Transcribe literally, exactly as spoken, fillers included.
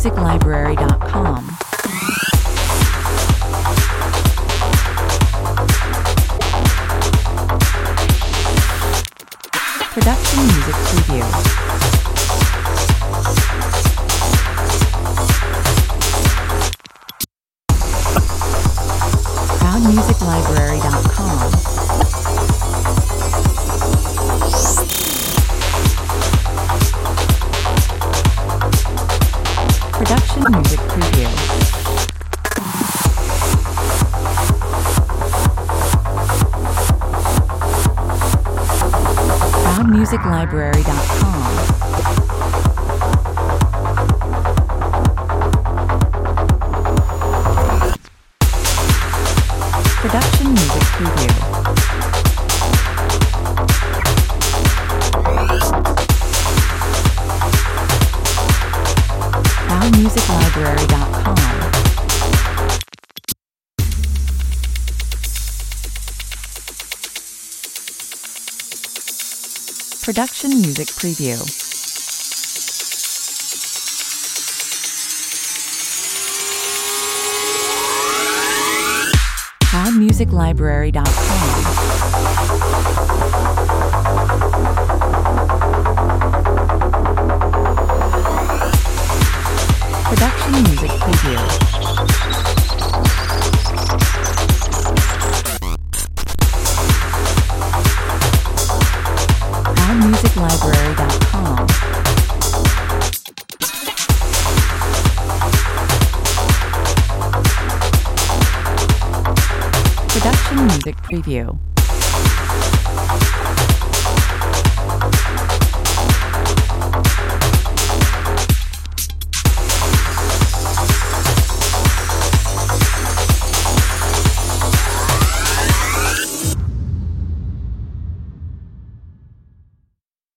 music library dot com. Production Music Preview. crowd music library dot com. Production Music Preview. crowd music library dot com. Production Music Preview. crowd music library dot com. Production Music Preview. crowd music library dot com. Production Music Preview. crowd music library dot com. Production Music Preview.